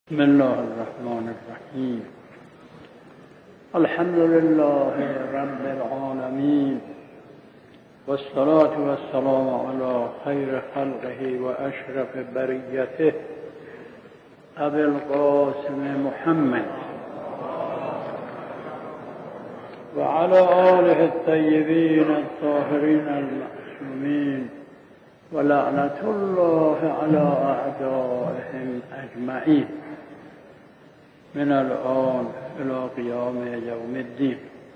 بسم الله الرحمن الرحیم. الحمد لله رب العالمین والصلاة والسلام علی خیر خلقه و اشرف بریته ابی القاسم محمد و علی آله الطیبین الطاهرین المعصومین و لعنت الله علی اعدائهم اجمعین من الآن الى قیام یوم الدین.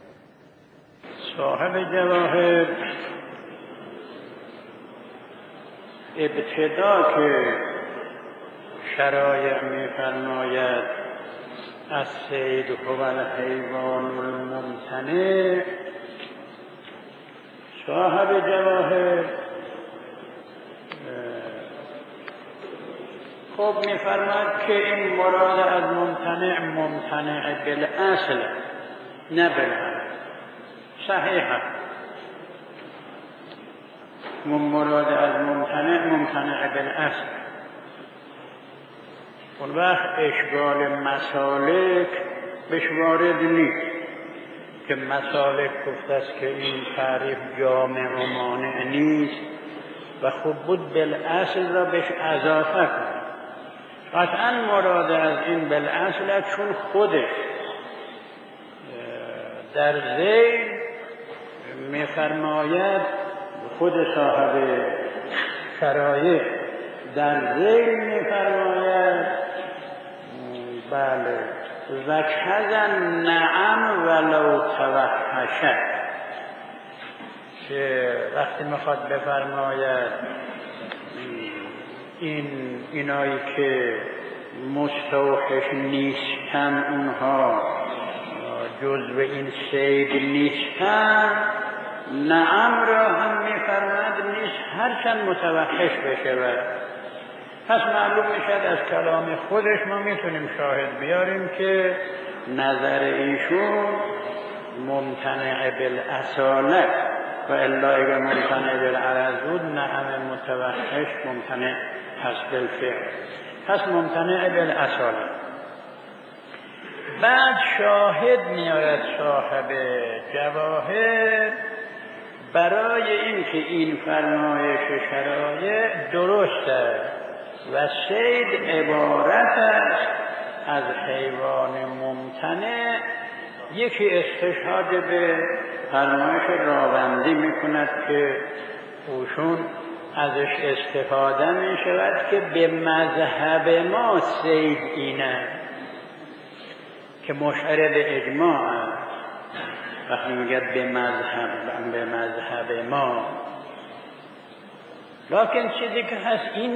صاحب جواهر ابتدا که شرایع می‌فرماید الصید هو الحیوان الممتنع، صاحب جواهر خب می‌فرماید که این مراد از ممتنع بالاصل نه بالحال صحیح. مراد از ممتنع بالاصل. اون وقت اشکال مسالک بهش وارد نیست که مسالک گفته است که این تعریف جامع و مانع نیست و خوب بود بالاصل را بهش اضافه کنه. قطعا مراد از این بالاصل چون خودش در ذیل می‌فرماید، خود صاحب شرایع در ذیل می‌فرماید بله و کذا نعم ولو توحشت، که وقتی میخواد بفرماید اینایی که مستوحش نیستن اونها جزو این صید نیستن، نعم را هم میفرماید نیست هرچند متوحش بشه. پس معلوم میشد از کلام خودش ما میتونیم شاهد بیاریم که نظر ایشون ممتنع بالاصاله و الا اگر ممتنع بالعرض بود نعم متوحش ممتنع هست بالفعل، پس ممتنع بالاصاله. بعد شاهد میآید صاحب جواهر برای اینکه این فرمایش شرایع درست است و صید عبارت است از حیوان ممتنع. یکی استشهاد به فرمایش راوندی میکند که اوشون ازش استفاده میشود که به مذهب ما صید اینه که مشعر به اجماع است. وقتی میگه به مذهب ما، لکن چیزی که هست این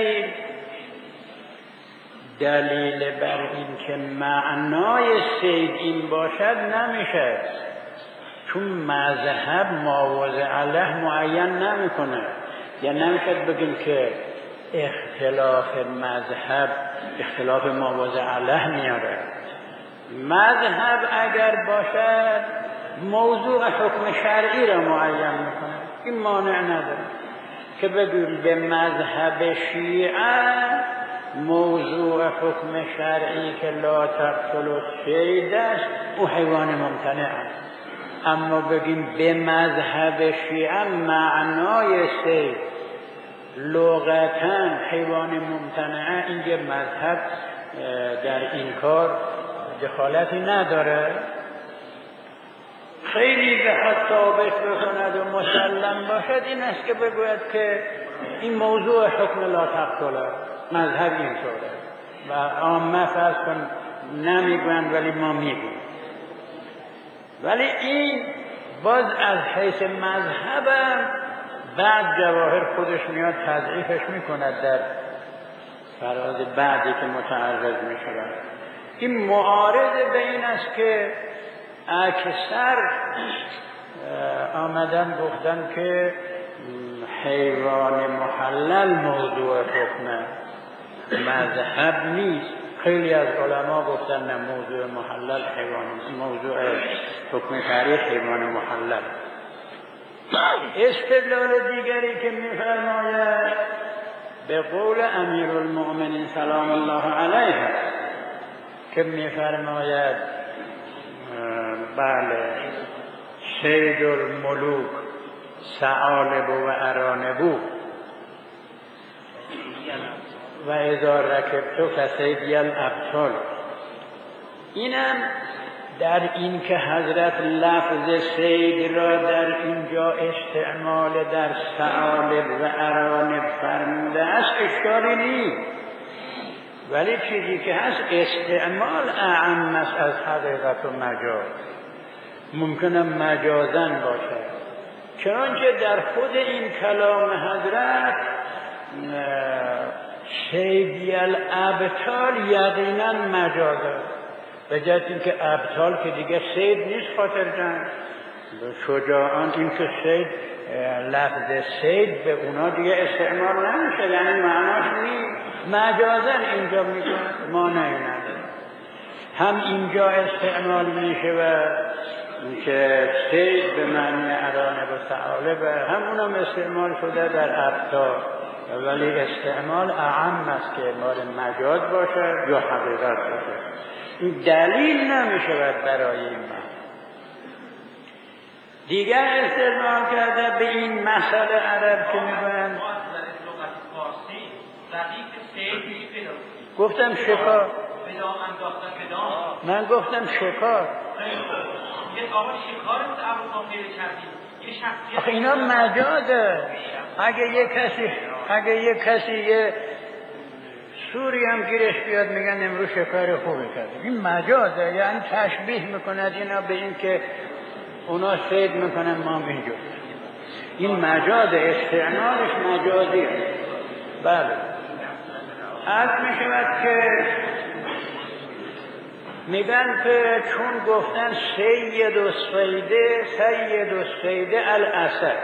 دلیل بر این که معنای صید این باشد نمیشه، چون مذهب مواضع علیه معین نمیکنه. یا نمیشه بگیم که اختلاف مذهب اختلاف مواضع علیه میاره. مذهب اگر باشد موضوع حکم شرعی را معین میکنه، این مانع نداره که بگیم به مذهب شیعه موضوع حکم شرعی که لا تقتل الصید است او حیوان ممتنع است. اما بگیم به مذهب شیعه معنای صید لغتا حیوان ممتنع، اینجا مذهب در این کار دخالتی نداره. خیلی بخواد ثابت بکند و مسلم باشد این است که بگوید که این موضوع حکم لا تقتل مذهب اینطوره و عامه فرض کن نمیگویند ولی ما میگوییم. ولی این باز از حیث مذهب بعد جواهر خودش میاد تضعیفش میکند در فراز بعدی که متعرض میشود. این معارض به این است که اکثر آمدن گفتن که حیوان محلل موضوع حکمه، مذهب نیست. خیلی از علما گفتن نه، موضوع محلل حیوان، موضوع حکم شرعی حیوان محلل. استدلال دیگری که می‌فرماید به قول امیرالمؤمنین سلام الله علیه که می‌فرماید بله سید الملوک ثعالب و ارانب و اذا رکبت فسیدی الابطال. اینم در این که حضرت لفظ سید را در اینجا استعمال در ثعالب و ارانب فرموده است اشکالی نیست، ولی چیزی که هست استعمال اعم است از حقیقت و مجاز، ممکنه مجازن باشه، چنانچه در خود این کلام حضرت سیدی الابطال یقینا مجازه، به جهت اینکه ابطال که دیگه سید نیست خاطر جنگ، شجاعان، این که سید لفظ سید به اونا دیگه استعمال نمیشه، یعنی معناش نیست، مجازن اینجا میگن ما نداریم. هم اینجا استعمال میشه و که سید به معنی ارانب و ثعالب، همونم استعمال شده در ابطال، ولی استعمال اعم است که مال مجاز باشه یا حقیقت باشه. این دلیل نمیشود برای این من. دیگر استعمال کرده به این مسئله عرب که میگن گفتم شکار، من گفتم شکار، آخه اینا مجازه. اگه یه کسی یه سوری هم گیرش بیاد میگن امروز شکار خوبی کرد، این مجازه، یعنی تشبیه میکند اینا به این که اونا سید میکنن ما اینجور، این مجازه، استعمالش مجازیه. بله عرض میشود که میگن که چون گفتن سید الصیده الاسد،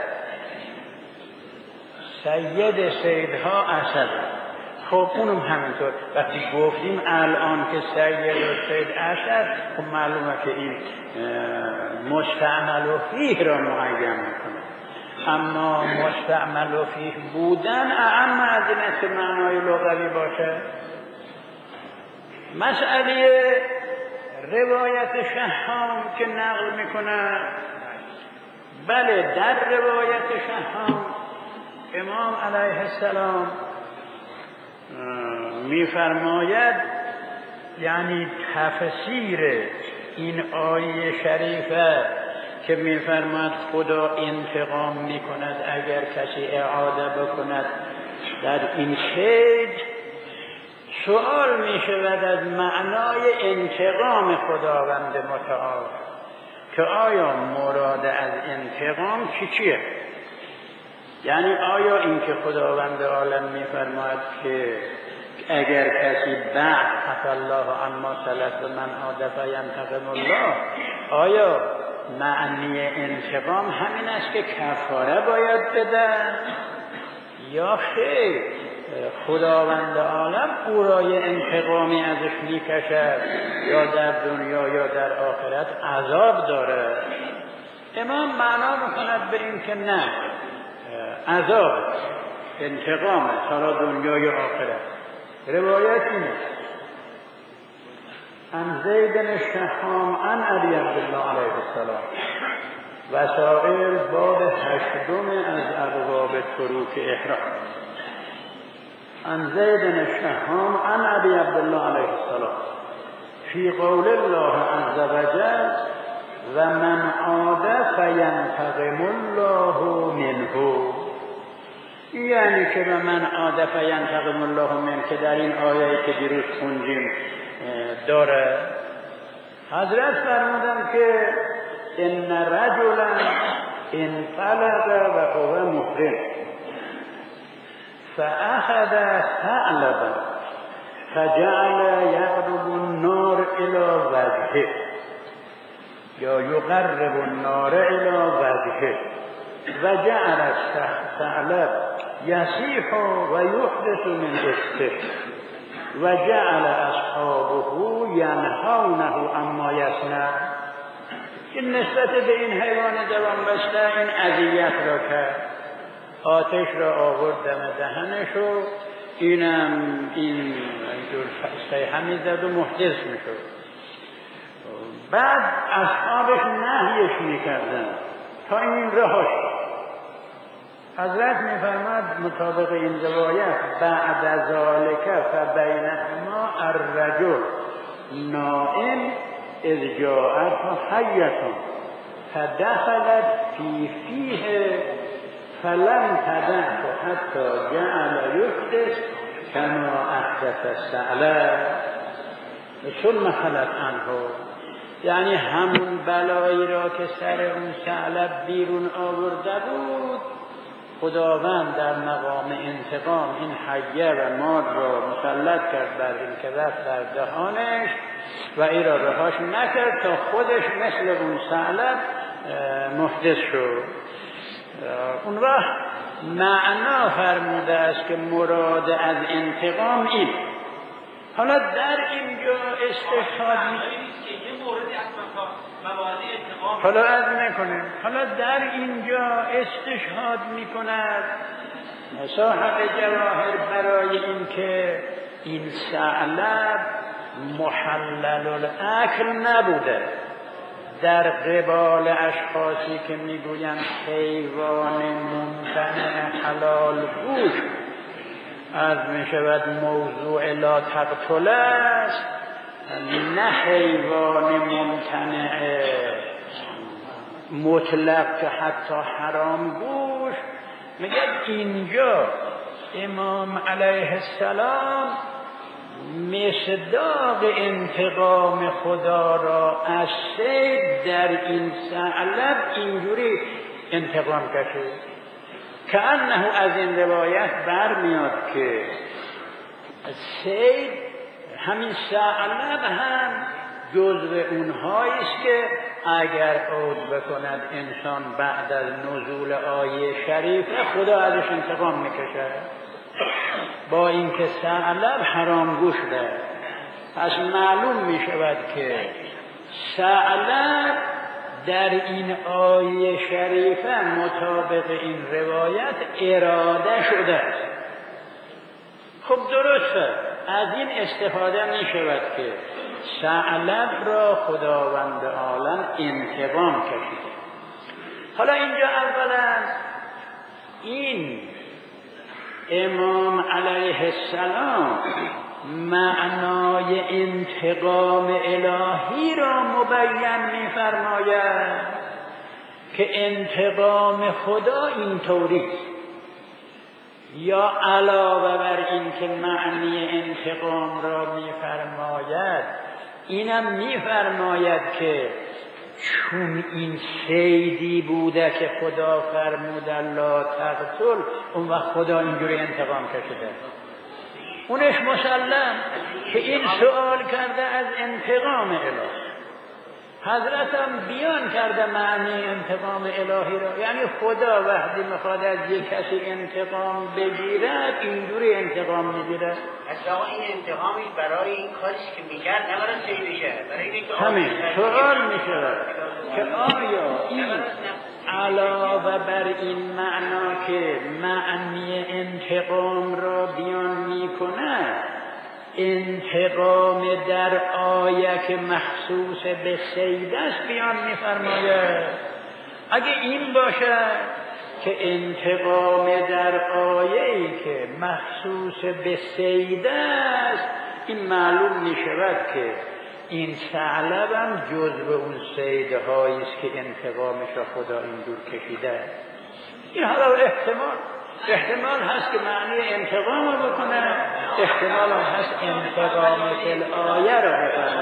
سید سیدها اسد، خب اونم همینطور. وقتی گفتیم الان که سید الصید اسد، خب معلومه که این مستعمل و فیه را معین میکنه، اما مستعمل و فیه بودن اعم از این است که معنای لغوی باشه. مسئله روایت شهام که نقل میکنه، بله در روایت شهام امام علیه السلام میفرماید، یعنی تفسیر این آیه شریفه که میفرماید خدا انتقام میکند اگر کسی اعاده بکند در این شید، سوال میشود از معنای انتقام خداوند متعال که آیا مراد از انتقام چیه؟ یعنی آیا این که خداوند عالم میفرماید که اگر کسی بعد عفا الله عما سلف و من عاد فینتقم الله، آیا معنی انتقام همین است که کفاره باید بدن یا خیر خداوند عالم او را یه انتقامی ازش میکشد یا در دنیا یا در آخرت عذاب داره؟ امام معنا میکند به این که نه، عذاب انتقام سال دنیا یا آخرت. روایت اینه عن زید بن الشهام عن علی عبدالله علیه السلام وسائل باب 8 از ابواب طروق احرام. عن زید بن الشهام عن علی عبدالله علیه السلام فی قول الله عز وجل و من عاد فینتقم الله منه، یعنی که و من عاد فینتقم الله منه که در این آیه که دیروز خوندیم داره. حضرت فرمودن که ان رجلا انطلق و هو محرم فاخذ ثعلبا فجعل یقرب النار الى وجهه یا یقرب النار الى وجهه و جعل الثعلب یصیح و یحدث من استه و جعل اصحابه ینهونه اما یصنع. این نسبت به این حیوان دوام بسته این اذیت را کرد، آتش را آورد دم دهنش و اینم اینجور صیحه میزد و محدث میشد. بعد اصحابش نهیش میکردن تا این رهاش. حضرت میفرماد مطابق این روایت بعد ذالک فبینهما الرجل نائم اذ جاءته حیة فدخلت فی فیه فلم تدعه حتی جعل یحدث کما احدث الثعلب ثم خلت عنه. یعنی همون بلایی را که سر اون ثعلب بیرون آورده بود، خداوند در مقام انتقام این حیه و مار را مسلط کرد بر این که رفت در دهانش و این را رهاش نکرد تا خودش مثل اون ثعلب محدث شد. اون وقت معنا فرموده است که مراد از انتقام این. حالا در اینجا استشهاد حالا در اینجا استشهاد میکند صاحب جواهر برای این که این ثعلب محلل الاکل نبوده. در قبال اشخاصی که میگویند حیوان ممتنع حلال گوش عرض میشود موضوع لا تقتل است، نه حیوان ممتنع مطلق که حتی حرام گوش. میگه اینجا امام علیه السلام مصداق انتقام خدا را از سید در این ثعلب اینجوری انتقام کشید که انه از این روایت برمیاد که سید همین ثعلب هم جزو اونهاییست که اگر عود بکند انسان بعد از نزول آیه شریفه خدا ازش انتقام میکشد، با اینکه ثعلب حرام گوش ده. پس معلوم می شود که ثعلب در این آیه شریفه مطابق این روایت اراده شده است. خب درسته، از این استفاده می شود که ثعلب را خداوند عالم انتقام کشیده. حالا اینجا اولا این امام علیه السلام معنای انتقام الهی را مبین می‌فرماید که انتقام خدا اینطوری، یا علاوه بر این که معنی انتقام را می‌فرماید اینم می‌فرماید که چون این صیدی بوده که خدا فرموده لا تقتل، اون وقت خدا اینجوری انتقام کشیده. اونش مسلم که این سوال کرده از انتقام الهی. حضرت هم بیان کرده معنی انتقام الهی را، یعنی خدا وقتی میخواد از یک کسی انتقام بگیرد اینجوری انتقام میگیرد. اصلا این انتقامی برای این کاری که میکرد نه برای سیدشه، برای اینکه همین سوال میشه که آیا این علاوه بر این معنا که معنی انتقام را بیان میکنه، انتقام در آیه که مخصوص به سید است بیان میفرماید؟ اگه این باشه که انتقام در آیه‌ای که مخصوص به سید است، این معلوم میشود که این ثعلب هم جزو اون سیدهایی است که انتقامش را خدا اینجور کشیده. این حالا احتمال هست که معنی انتقام رو بکنه، احتمال هم هست انتقام فی آیه رو بکنه.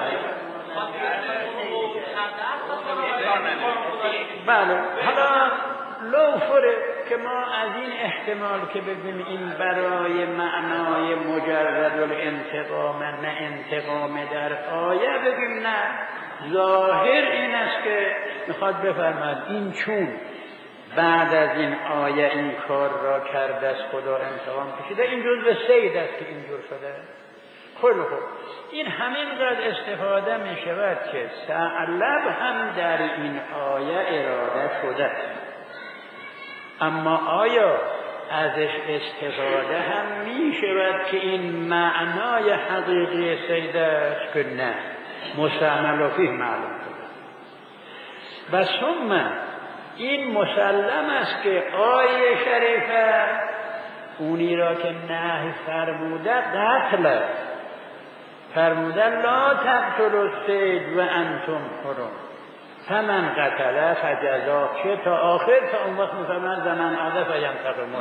بله، حالا لوفره که ما از این احتمال که بگیم این برای معنای مجرد الانتقام نه انتقام در آیه بگیم نه، ظاهر این است که میخواد بفرماد این چون بعد از این آیه این کار را کرده است خدا انتقام کشیده، این جزء سید است که اینجور شده. خیلی خوب، این همینقدر استفاده می شود که ثعلب هم در این آیه اراده شده. اما آیا ازش استفاده هم می شود که این معنای حقیقی صید است که نه مستعمل فیه معلوم کنه. و ثم این مسلم است که آیه شریفه اونی را که نهی فرموده قتل فرموده لا تقتلوا الصید و انتم حرم فمن قتله فجزا چه تا آخر تا اون وقت میفرماید زمن عاده فینتقمون.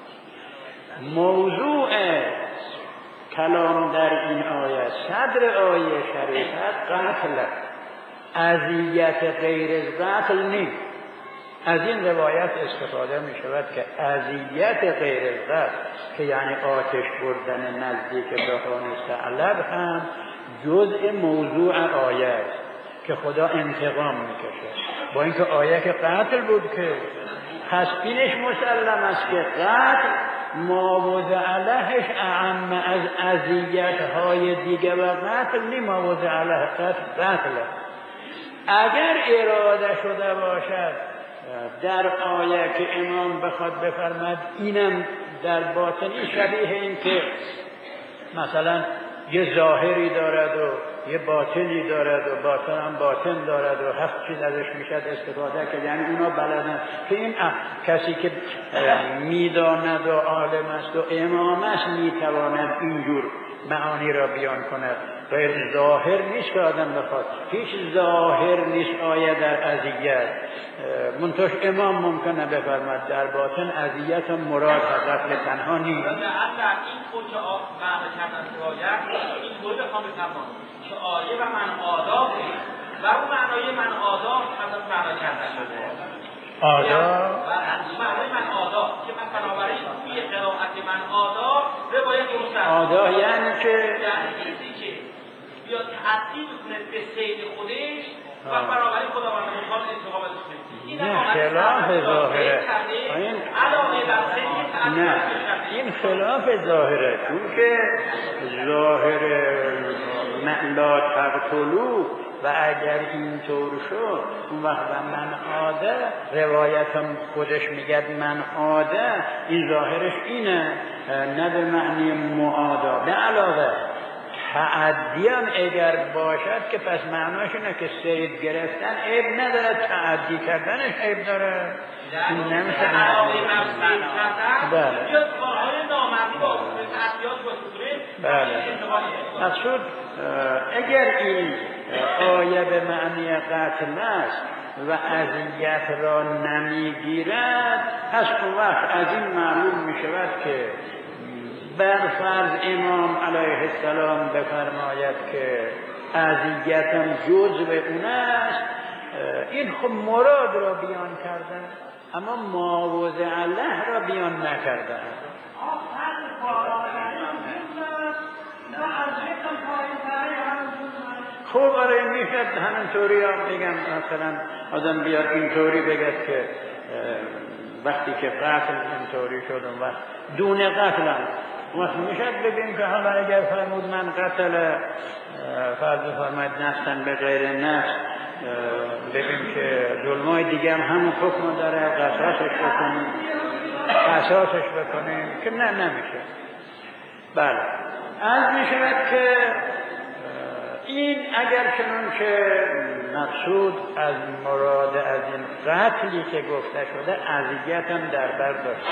موضوع کلام در این آیه صدر آیه شریفه قتل اذیت غیر قتل نیست. از این روایت استفاده می شود که اذیت غیر قتل که یعنی آتش بردن نزدیک دهان ثعلب هم جزء موضوع آیه است که خدا انتقام میکشه. با اینکه آیه که قتل بود که پس اینش مسلم است که قتل معوض علیهش اعم از اذیت‌های دیگه و قتل نی معوض علیه قتل. اگر اراده شده باشد در آیه که امام بخواد بفرماد اینم در باطنی شبیه این که مثلا یه ظاهری دارد و یه باطنی دارد و باطن هم باطن دارد و هفت چیز ازش میشد استفاده که یعنی اونا بلدن که این کسی که میداند و عالم است و امام است میتواند اینجور معانی را بیان کند. غیر ظاهر نیست که آدم بخواد، هیچ ظاهر نیست آیه در اذیت منتوش امام ممکنه بفرماد در باطن اذیت مراد قتل تنها نیست. این خود که معنی کردن آیه این خود بخوام بفرمان که آیه و من آداب و اون معنای من آداب حضرت معنی کردن شده آداب معنای من آداب که من بنابراین توی قرائت من آداب روایت مستقیم آداب یعنی که یا تعدی میکنه به سید خودش و بنابراین خداوند متعال انتقام ازش میگیره. نه خلاف ظاهره. نه این خلاف ظاهره، چون که ظاهر لا تقتلوا و اگر اینطور شد اون وقت من عاده روایتم خودش میگه من عاده این ظاهرش اینه نه به معنی معادا. به علاوه تعدی هم اگر باشد که پس معناش اینه که صید گرفتن عیب نداره، تعدی کردنش عیب داره. این نمیشه بله. مقصود اگر این آیه به معنی قتل است و اذیت را نمیگیرد پس اون وقت از این معلوم می شود که بر فرض امام علیه السلام بفرماید که اذیتم جزء اون است، این خب مراد را بیان کردن اما معوض علیه را بیان نکردن. خب آره میشد همینطوری هم بگم مثلا آدم بیاد اینطوری بگد که وقتی که قتل اینطوری شد اون وقت دون قتل هم وقت میشد بگیم که حالا اگر فرمود من قتل فرض فرماید نفسن به غیر نفس بگیم که ظلمای دیگه هم همون حکم داره قصاصش بکنیم که نه نمیشه. بله از میشود که این اگر چنون که مقصود از مراد از این قتلی که گفته شده اذیت هم در بر داشته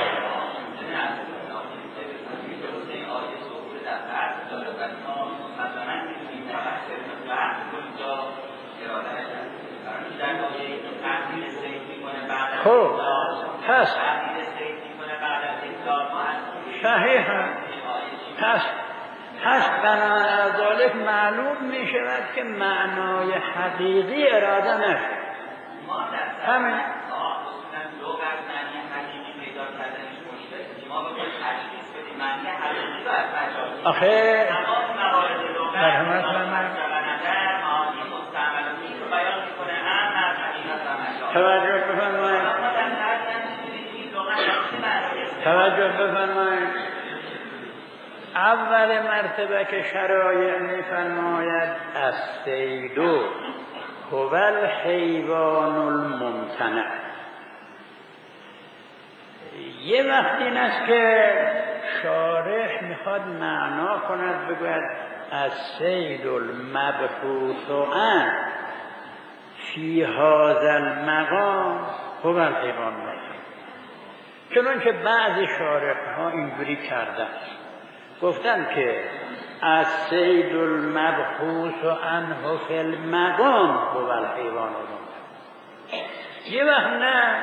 خب پس صحیح پس بنابراین ذالک معلوم می شود که معنای حقیقی اراده نشد. همین آخه مرحمت فرمایید توجه بفرمایید اول مرتبه که شرایع می‌فرماید الصید هو الحیوان الممتنع، یه وقت این است که شارح میخواد معنا کند، بگوید از سید المبحوث عن فی هذا المقام هو الحیوان المنتن. چنانچه بعضی شارح ها اینجوری کردن، گفتن که از سید المبحوث عنه فی المقام هو الحیوان المنتن. یه وقت نه،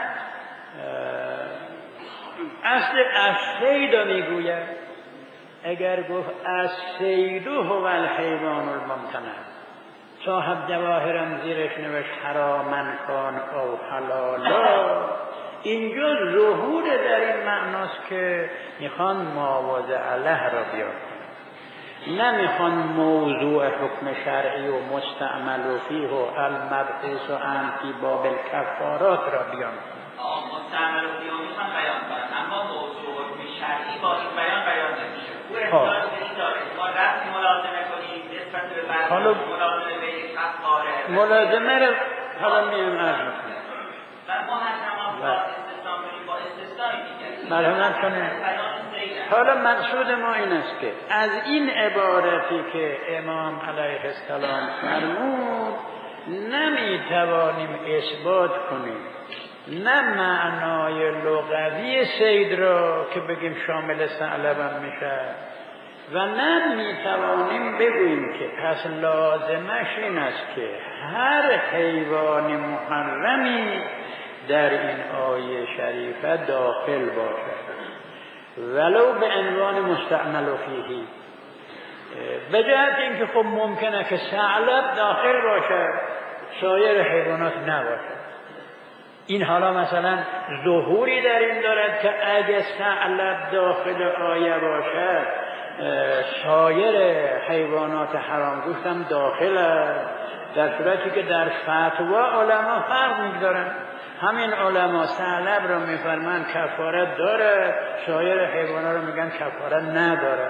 اصل از سید میگوید. اگر گفت از سید هو الحیوان الممتنع، صاحب جواهرم زیرش نوشت حرامن کان او حلالا، اینجا ظهور در این معناست که میخوان ماوضع علیه را بیان، نمیخوان موضوع حکم شرعی و مستعمل و فیه و المبحوث عن فی باب الکفارات را بیان. مستعمل و فیه میخوان بیان کنن، اما موضوع حکم شرعی با این بیان نمیشه. او احتیاج به این داره ما رفتی ملازمه کنیم نسبت به برنامه ملازمه به یک کفاره ملازمه را حالا میام عرض میکنم و ما هم با استثناء کنیم با استثنایی دیگه مرحمت کنیم. حالا مقصود ما این است که از این عبارتی که امام علیه السلام فرمود نمیتوانیم اثبات کنیم نه معنای لغوی سید را که بگیم شامل ثعلب میشه و نه میتوانیم بگوییم که پس لازمش این است که هر حیوان محرمی در این آیه شریفه داخل باشد ولو به عنوان مستعمل و فیهی، به جهت اینکه خب ممکنه که ثعلب داخل باشه سایر حیوانات نباشه. این حالا مثلا ظهوری در این دارد که اگه ثعلب داخل آیه باشد سایر حیوانات حرام گوشت هم داخل است، در صورتی که در فتوا علما فرق می‌گذارن. همین علما ثعلب را میفرمان کفارت داره، سایر حیوانات رو میگن کفارت نداره.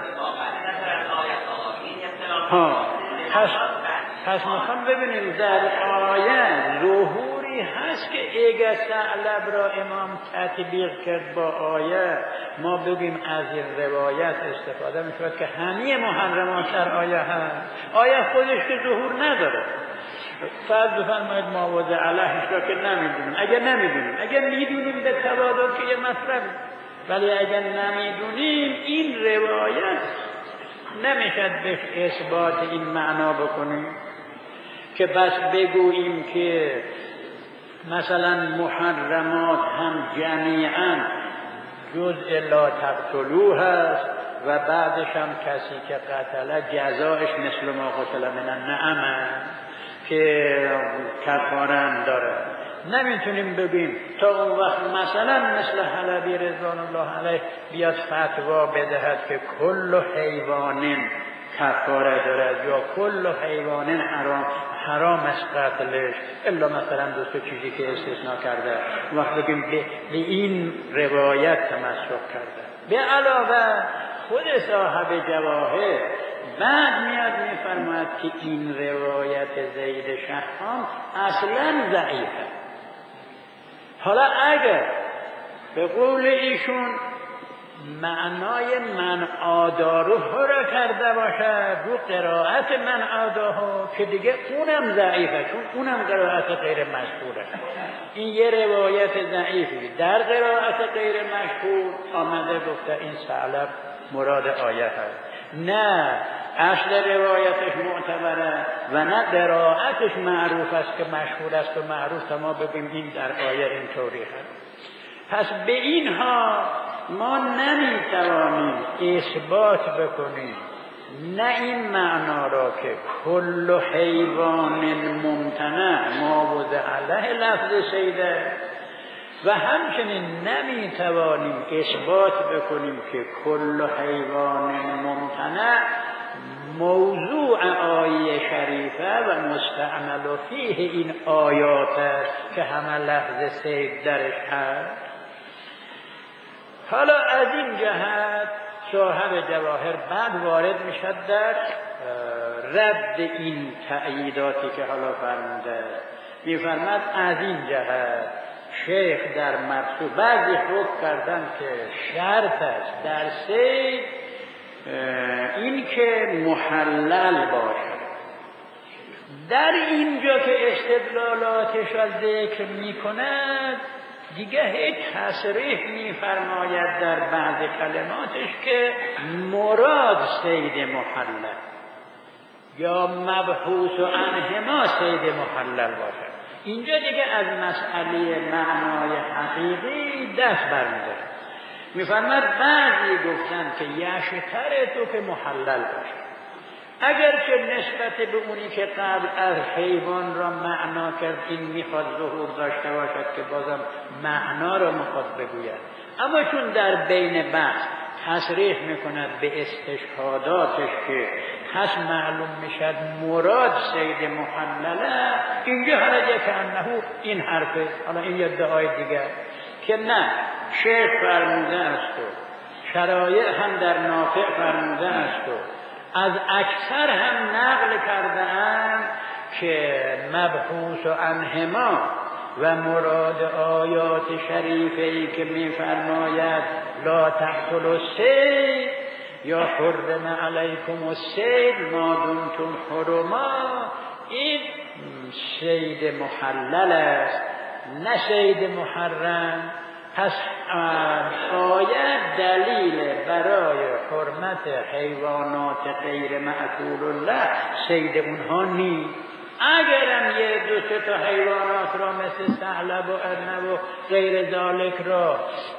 پس میخوام ببینیم در آیه ظهوری هست که اگه ثعلب را امام تطبیق کرد با آیه ما بگیم از این روایت استفاده میشود که همه محرمات در آیه هست. آیه خودش که ظهور نداره. فرض بفرمایید ما وضع علیهش را که نمیدونیم، اگر میدونیم به تبادل که یه مطلب، ولی اگر نمیدونیم این روایت نمیشد به اثبات این معنا بکنیم که بس بگوییم که مثلا محرمات هم جمیعا جزء لا تقتلوه هست و بعدش هم کسی که قتله جزایش مثل ما قتل من النعم که کفاره هم داره. نمیتونیم بگیم تا اون وقت مثلا مثل حلبی رضوان الله علیه بیاد فتوا بدهد که کل حیوان کفاره دارد یا کل حیوان حرام است قتلش الا مثلا دو تا چیزی که استثناء کرده، وقت بگیم به این روایت تمسک کرده. به علاوه خود صاحب جواهر بعد میاد میفرماید که این روایت زید شهام اصلا ضعیفه. حالا اگر به قول ایشون معنای من آداره را کرده باشد رو قرائت من آداه که دیگه اونم ضعیفه، چون اونم قرائت غیر مشهوره. این یه روایت ضعیفی در قرائت غیر مشهور آمده گفته این ثعلب مراد آیه هست، نه اصل روایتش معتبره و نه قرائتش معروف است که مشهور است و معروف تا ما بگیم این در آیه اینطوری هست. پس به اینها ما نمیتوانیم اثبات بکنیم نه این معنا را که کل حیوان ممتنع ما وضع علیه لفظ سیده و همچنین نمیتوانیم اثبات بکنیم که کل حیوان ممتنع موضوع آیه شریفه و مستعمل و فیه این آیات است که همه لفظ سید درش هست. حالا از این جهت صاحب جواهر بعد وارد میشد در رد این تأییداتی که حالا فرموده. میفرماد از این جهت شیخ در مقصود بعضی حکم کردن که شرط است در صید این که محلل باشد. در اینجا که استدلالاتش را ذکر می کند دیگه هیچ تصریح می فرماید در بعض کلماتش که مراد صید محلل یا مبحوث عنهما صید محلل باشد. اینجا دیگه از مسئله معنای حقیقی دست برمی‌داره. می‌فرماید بعضی گفتن که یشتر تو که محلل باشه، اگرچه نسبت به اونی که قبل از حیوان را معنا کرد این میخواد ظهور داشته باشد که بازم معنا را میخواد بگوید، اما چون در بین بحث تصریح میکند به استشهاداتش که پس معلوم میشد مراد صید محلله، اینجا حالا که انه این حرفه، حالا این ادعای دیگر که نه شیخ فرموده است و شرایع هم در نافع فرموده است و از اکثر هم نقل کرده‌اند که مبحوث عنهما و مراد آیات شریفه‌ای که می‌فرماید لا تقتلوا الصید یا حرم علیکم الصید ما دمتم حرما، این صید محلل است نه صید محرم. پس آیت دلیل برای حرمت حیوانات غیر معقول الله صید اونها نیست. اگرم یه دو سه تا حیوانات را مثل ثعلب و ارنب و غیر ذالک را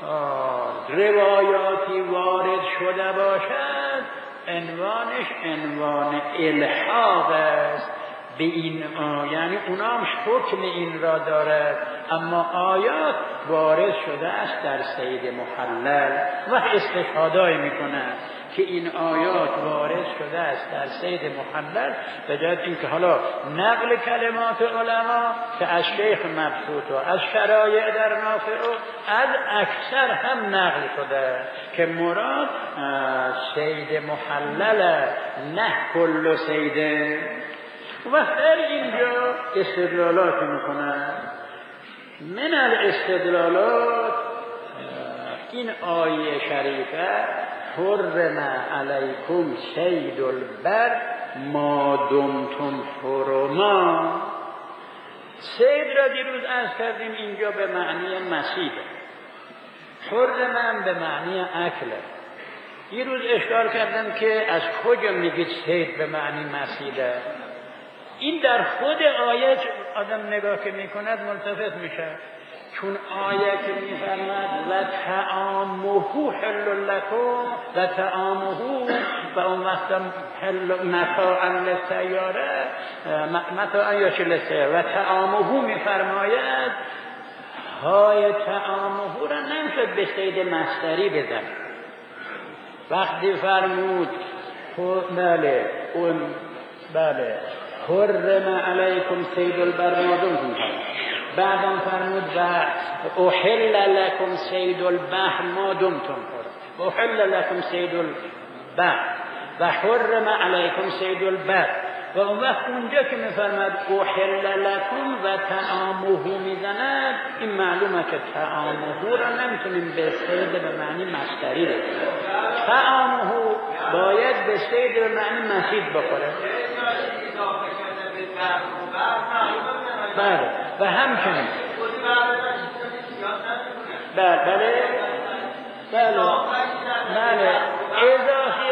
روایاتی وارد شده باشد، عنوانش عنوان الحاق است به این یعنی اونام حکم این را دارد، اما آیات وارد شده است در صید محلل و استشهادایی میکنند که این آیات وارد شده است در صید محلل، به جهت اینکه حالا نقل کلمات علما که از شیخ مبسوط و از شرایع در نافع و از اکثر هم نقل شده که مراد صید محلل نه کل صیده. و در اینجا استدلالات میکنن. من الاستدلالات این آیه شریفه حرم علیکم صید البر ما دمتم حرما. صید را دیروز عرض کردیم اینجا به معنی مسیده، حرم به معنی اکله. دیروز اشکال کردم که از کجا میگید صید به معنی مسیده. این در خود آیه آدم نگاه که میکند ملتفت میشه، چون آیه که میفرماد و طعامه حل لکم و طعامه و اون وقتا متاعا للسیاره متاعا یا للسیاره و طعامه میفرماید های طعامه را نمیشد به صید مصدری بزن. وقتی فرمود بله حرم علیکم صید البر ما دمتم، بعدم فرمود و احل لکم صید البحر ما دمتم حرم، احل لکم صید البحر و حرم علیکم صید البر. و اون وقت اونجا که میفرماد احل لکم و طعامه میزند، این معلومه که طعامه را نمیتونیم به صید به معنی مصدری بگیریم. طعامه باید به صید به معنی مسید بخوره. بله و همچنین بله اضافی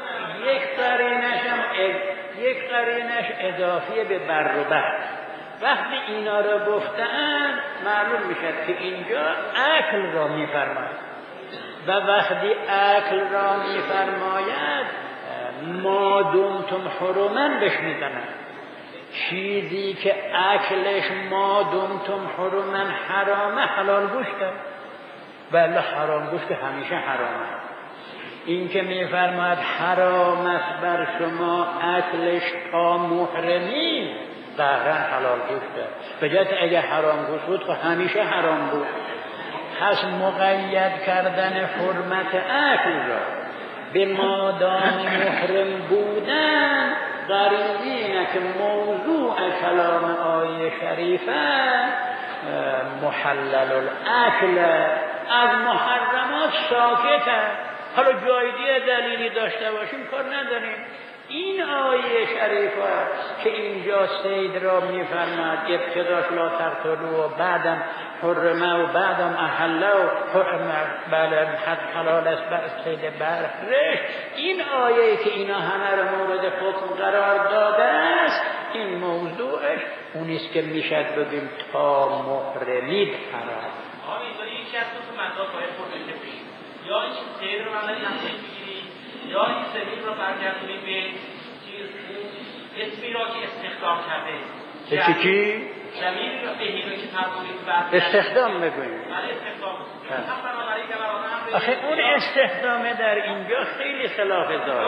یک قرینش اضافی به بر و بحر. وقتی اینا را گفتن معلوم میشه که اینجا اکل را میفرماید و وقتی اکل را میفرماید ما دمتم حرمن بهش میزنن. چیزی که اکلش ما دمتم حرمن حرامه حلال گوشته، بله حرام گوشت همیشه حرامه. این که میفرماید حرام است بر شما اکلش تا محرمین، ظاهرا حلال گوشته، به جهت اگه حرام گوشت بود خب همیشه حرام بود. پس مقید کردن حرمت اکل را به مادام محرم بودن قرینه که موضوع کلام آیه شریفه محلل الاکل، از محرمات ساکته. حالا جایدی دلیلی داشته باشیم کار نداریم. این آیه شریفه که اینجا سید را میفرماد ابتداش لا تقتلوا و بعدم حرمه و بعدم احله و بله حد حلال است بر سید برش، این آیه که اینا همه را مورد حکم قرار داده است، این موضوعش اونیست که میشد بگیم تا محرمید حرام. اینطوری یکی از دو مطلب باید پرسیده بشیم، یا این سید رو عملی نمیشه بگیریم، یا این سید رو برگردونیم به چیز اسمی را که استخدام کرده. چی؟ زمینی را بهی رو که فرمودید استخدام بگوییم. بله استخدام. آخه اون استخدامه در اینجا خیلی خلاف ظاهر.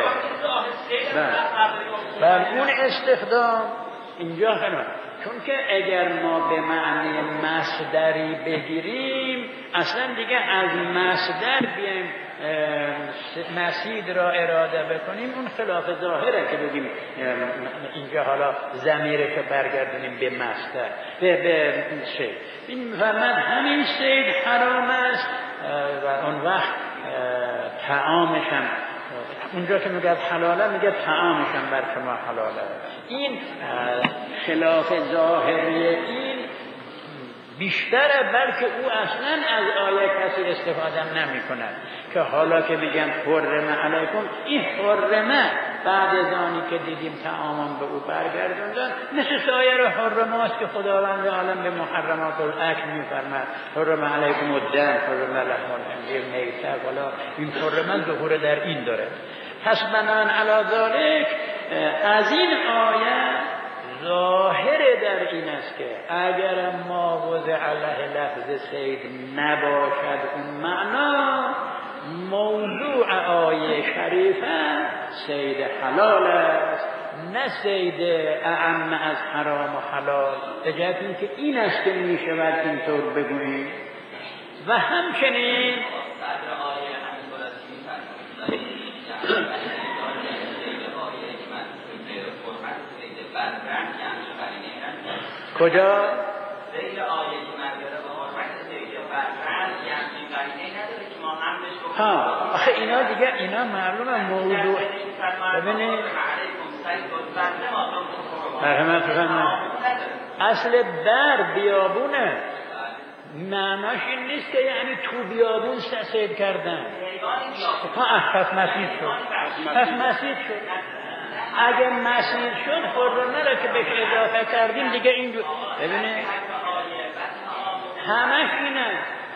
بله اون استخدام اینجا خلاف، چون که اگر ما به معنی مصدری بگیریم اصلا دیگه از مصدر بیایم مسید را اراده بکنیم اون خلاف ظاهره که بگیم اینجا حالا ضمیره که برگردونیم به مصدر به سید. این می‌فرماد همین سید حرام است و اون وقت طعامش هم اونجا که میگه حلاله میگه طعامش هم بر شما حلاله. این خلاف ظاهری این بیشتره، بلکه او اصلا از آیه کسی استفاده نمی کند که حالا که بگن حرمه علیکم، این حرمه بعد از آنی که دیدیم طعامان به او برگردوندن مثل سایر حرمات که خداوند عالم به محرمات الاکل میفرماد حرمه علیکم الدم، حرمه لحم الخنزیر، میته، والا این حرمه ظهور در این داره. پس بنان علی ذالک از این آیه ظاهر در این است که اگر ما وضع علیه لفظ سید نباشد اون معنا، موضوع آیه شریفه سید حلال است نه سید اعم از حرام و حلال. اجازه این که این است که می شود اینطور بگوییم. و همچنین کجا؟ سید آیه که مرگره به حرمت سید برفرد یه همچین قرینه نداره که ما هم بهش ها آخه اینا دیگه اینا معلومه موضوع. ببینید مرحمت فرمایید اصل بر بیابونه معناش این نیست که یعنی تو بیابون سید کردن. پس مسید شد. اگه مسیر شد حرمه را که بهش اضافه کردیم دیگه اینجور. ببینه همش اینه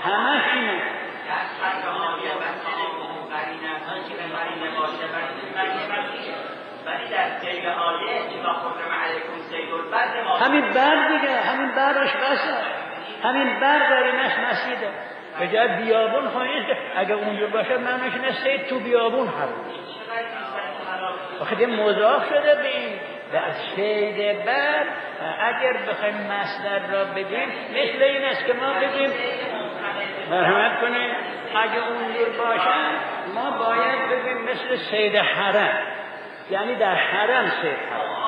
همین بر دیگه، همین برش بسه، همین بر قرینش مسیده به جای بیابون خواهید. اگه اونجور باشه معنیش نه سید تو بیابون حرم. آخه دیگه مضاف شده به این در سید بر. اگر بخوایم مصدر را بگیم مثل این است که ما بگیم مرحمت کنید اگه اونجور باشه ما باید بگیم مثل سید حرم، یعنی در حرم سید حرم.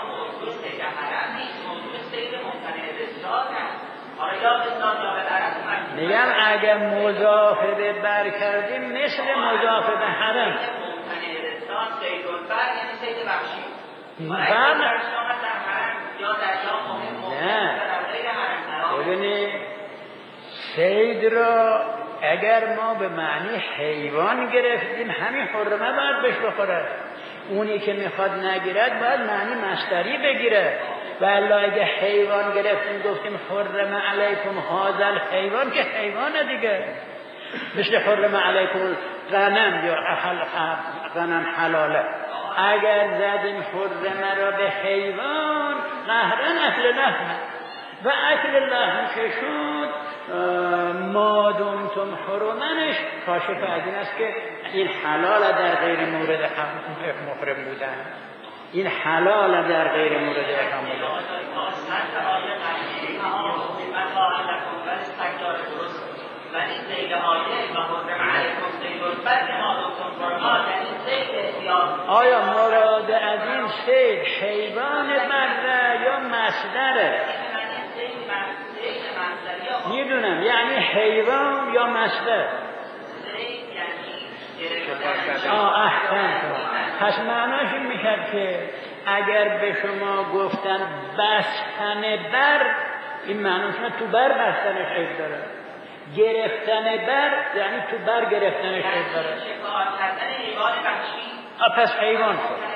میگم اگر مضاف به بر کردیم مثل مضاف به حرم. نه ببینید سید را اگر ما به معنی حیوان گرفتیم همین حرمه باید بهش بخوره. اونی که میخواد نگیرد باید معنی مصدری بگیره. والا اگه حیوان گرفتیم گفتیم حرمه علیکم هذا الحیوان که حیوانه دیگه، مثل حرمه علیکم غنم یا غنم حلاله. اگر زدیم حرمه را به حیوان قهرن اهل لحمه و اکل لحم که شد ما دمتم حرمنش کاشف از این است که این حلال در غیر مورد محرم بودن، این حلال در غیر مورد احرام بودن. ولی سید آیه و حرم علیکم سید البر ما دمتم حرمات، یعنی سید احتیاط. آیا مراد از این سید حیوان بره یا مصدره؟ میدونم یعنی حیوان یا مصدر. احسن. پس معناش این میشد که اگر به شما گفتن بستن بر، این معناش تو بر بستنش عیب داره. گرفتن بر یعنی تو بر گرفتنش عیب داره. پس حیوان شد.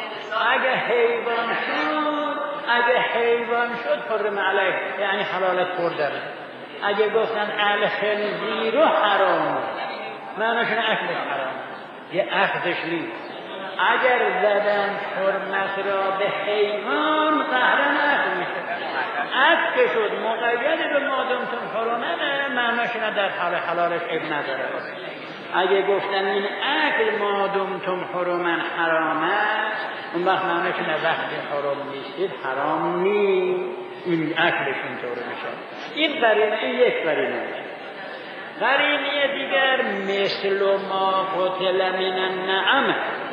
اگه حیوان شد حرم علیه، یعنی حلالت خوردن. اگه گفتن الخنزیر حرام، معناش اکلش حرام، یه اخذش نیست. اگر زدن حرمت را به حیوان قهرن اکل میشه. اکل شد مقید به مادمتون حرمه، معناش نه در حال حلالش عیب نداره. اگه گفتن این اکل مادمتون حرمن حرام است، اون وقت معناش نه وقتی حرام نیستید حرام نیست، این اکلش اینطور میشه. این قرینه، این یک قرینه. قرینه دیگر مثل ما قتل من النعم،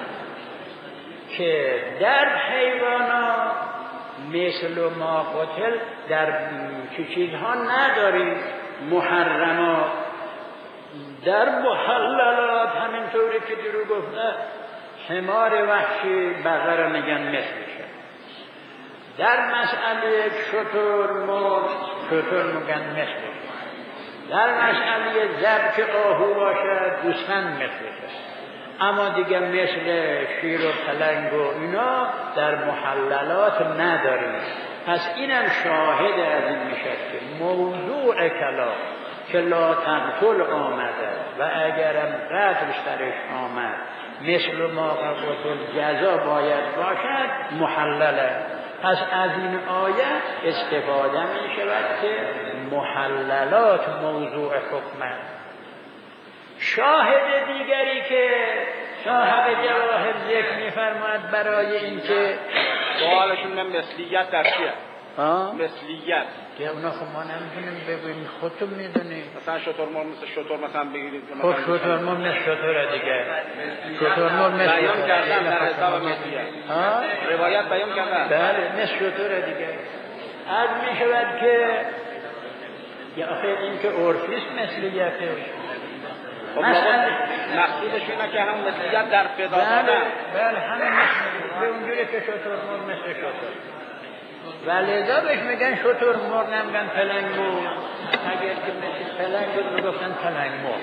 که در حیوانات مثل ما قتل در چه چیزها نداریم. محرمات در محللات همینطوری که درو گفته حمار وحشی بقره میگن مثلشه. در مسئله شتر مرغ شتر میگن مثلشه. در مسئله ذبح آهو باشد گوسفند مثلشه. اما دیگه مثل شیر و پلنگ و اینا در محللات نداریم. پس اینم شاهد از این میشه که موضوع کلام که لا تقتل آمده و اگرم قتلش درش آمد مثل ما قتل جزا باید باشد محلله. پس از این آیه استفاده می شود که محللات موضوع حکمه. شاهد دیگری که صاحب جواهر ذکر می‌فرماید برای اینکه سوالشون مثلیت در چیه؟ مثلیت که اونا خب ما نمی‌دونیم بگوییم، خودتون می‌دونید. مثلا شترمرغ مثل شتر مثلا بگیرید، خب شترمرغ مثل شتر دیگه، شترمرغ مثل بیان کردن در حساب مثلیت روایت بیان کردن بله مثل شتر دیگه. از می‌شود که یا آخه این که عرفیست مثلیته. مقصودش اینه که هم مثلیت در فدا دادن. بله همه مثل به اونجوری که شترمرغ مثل شتر، ولذا بهش میگن شترمرغ، نمیگن پلنگ مرغ. اگر که مثل پلنگ بود میگفتن پلنگ مرغ.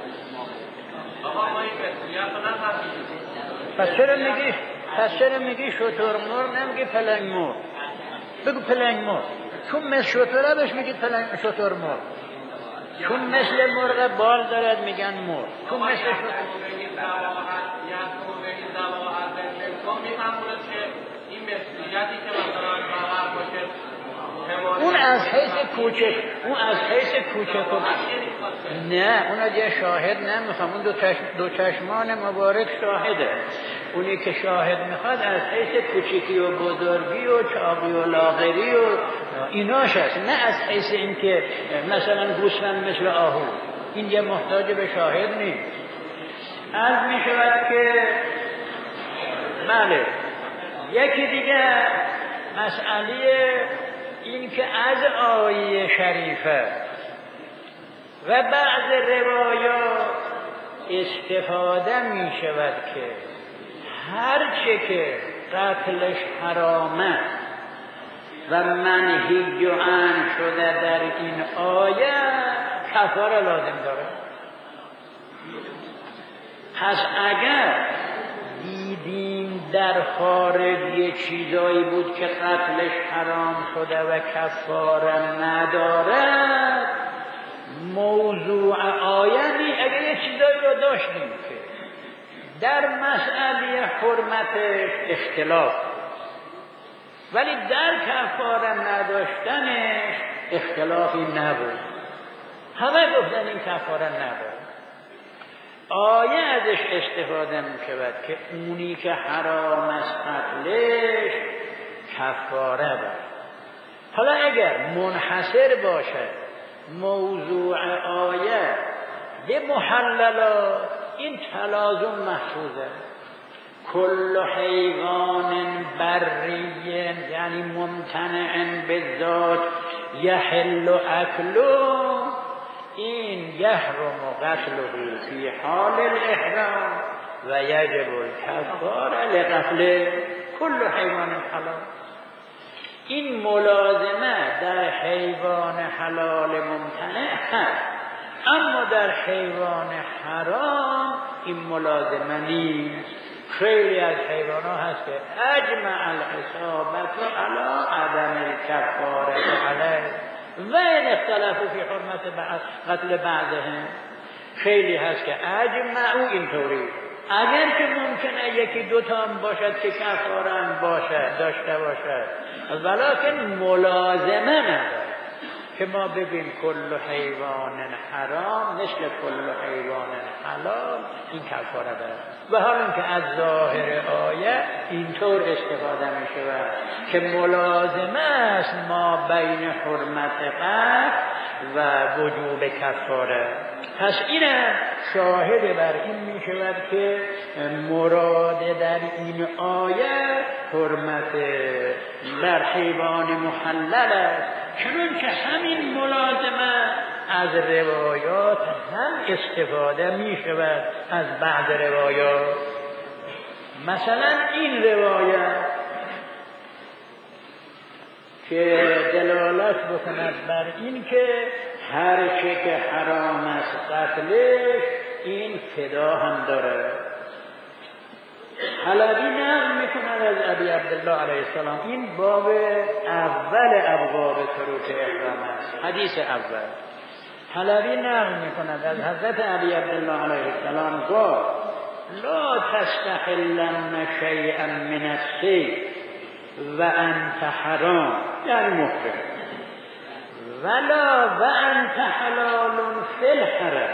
پس چرا میگی شترمرغ نمیگی پلنگ مرغ؟ بگو پلنگ مرغ. چون مثل شتره بهش میگی پلنگ شترمرغ. چون مثل مرغ بال دارد میگن مرغ. چون مثل اون از حیث کوچک نه، اون دیگه شاهد نمیخوام. اون دو چشمان مبارک شاهده. اونی که شاهد میخواد از حیث کوچکی و بزرگی و چاقی و لاغری و ایناش هست، نه از حیث این که مثلا گوسفند مثل آهو. این یه محتاج به شاهد نیست. از میشود که بله یکی دیگه مسئله این که از آیه شریفه و بعض روایات استفاده می شود که هر چه که قتلش حرامه و منهی عنه شده در این آیه کفاره لازم داره. پس اگر دیدیم در خارج یه چیزایی بود که قتلش حرام شده و کفاره نداره، موضوع آیه اگر یه چیزایی رو داشتیم که در مسئله حرمتش اختلاف ولی در کفاره نداشتنش اختلافی نبود، همه گفتن این کفاره نداره. آیه ازش استفاده می‌شود که اونی که حرام است قتلش کفاره بود. حالا اگر منحصر باشه موضوع آیه به محللات، این تلازم محفوظه. کل حیوان بری یعنی ممتنع به ذات یحل اکلو، این یحرم قتله فی حال الاحرام و یجب الکفاره لقتله کل حیوان حلال. این ملازمه در حیوان حلال ممتنع هست، اما در حیوان حرام این ملازمه نیست. خیلی از حیوان ها هست که اجمع الحسابت علی عدم الکفاره علیه و این اختلافو فی حرمت قتل بعضهم. خیلی هست که اجمعو اینطوری، اگر که ممکنه یکی دوتا هم باشد که کفارن باشد داشته باشد، ولکن ملازمه نداره که ما بگیم کل حیوان حرام مثل کل حیوان حلال، این کفاره داره. و حالا که از ظاهر آیه اینطور استفاده می شود که ملازمه است ما بین حرمت قتل و وجوب کفاره. پس اینم شاهد بر این می شود که مراد در این آیه حرمت در حیوان محلل است، چون که همین ملازمه از روایات هم استفاده می شود از بعض روایات. مثلا این روایت که دلالت بکند بر این که هر چه که حرام است قتلش، این فدا هم داره. حلبی نقل میکند از ابی عبدالله علیه السلام، این باب اول ابواب شروط احرام است، حدیث اول. حلبی نقل میکند از حضرت ابی عبدالله علیه السلام قال لا تستحلن شیئا من الصید و انت حرام، یعنی محرم، ولا و انت حلال فی الحرم،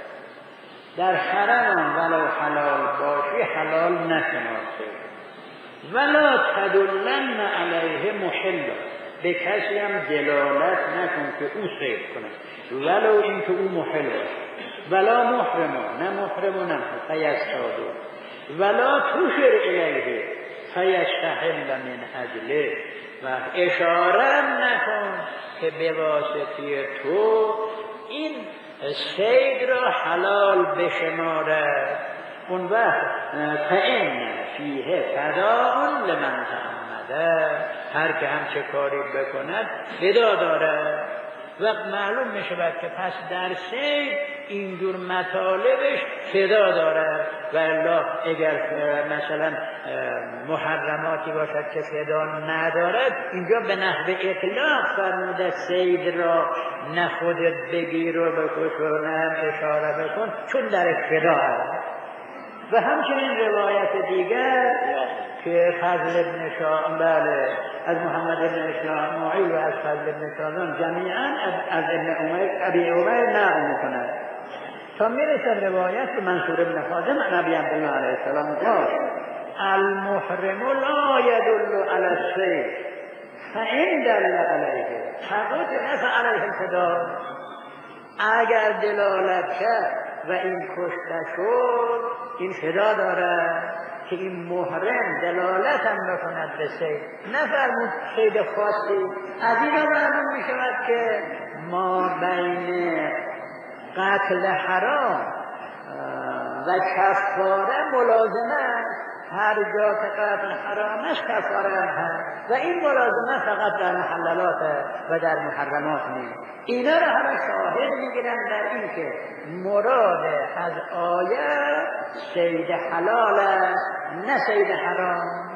در حرم ولو حلال باشی حلال نشناسی، ولا تدلن علیه محل، به کسی هم دلالت نکن که او صید کنه ولو این که او محل باشه، ولا محرمو، نه محرمو نه فیستادو، ولا توشر الیه فیستحل من اجله، و اشاره نکن که به واسطه تو این صید را حلال بشمارد. اون وقت فإن فیه فداء لمن تعمده، هر که هم چه کاری بکند فدا داره. وقت معلوم می شود که پس در صید این دور مطالبش فدا داره، و الا اگر مثلا محرماتی باشد که فدا ندارد، اینجا به نحو اطلاق فرموده صید را نه خودت بگیر و بکش و نه اشاره بکن، چون در فدا هست. و همچنین روایت دیگر که فضل ابن شاذان، بله، از محمد ابن اسماعیل و از فضل ابن شاذان جمیعا از ابن ابی عمر نقل میکند تا میرسد روایت به منصور ابن خادم عن ابی عبدالله علیه السلام قال المحرم لا يدل على الصید فإن دل علیه فقتل فعلیه الفداء، اگر دلالت کرد و این کشته شد این فدا داره که این محرم دلالت هم بکند به صید، نفرمود صید خاصی. از این را معلوم می شود که ما بین قتل حرام و کفاره ملازمه، هر جا که قتل حرام است کفاره هم هست، و این ملازمه فقط در محللات و در محرمات نیست. اینا را همه شاهد میگیرن در این که مراد از آیه صید حلال است نه صید حرام.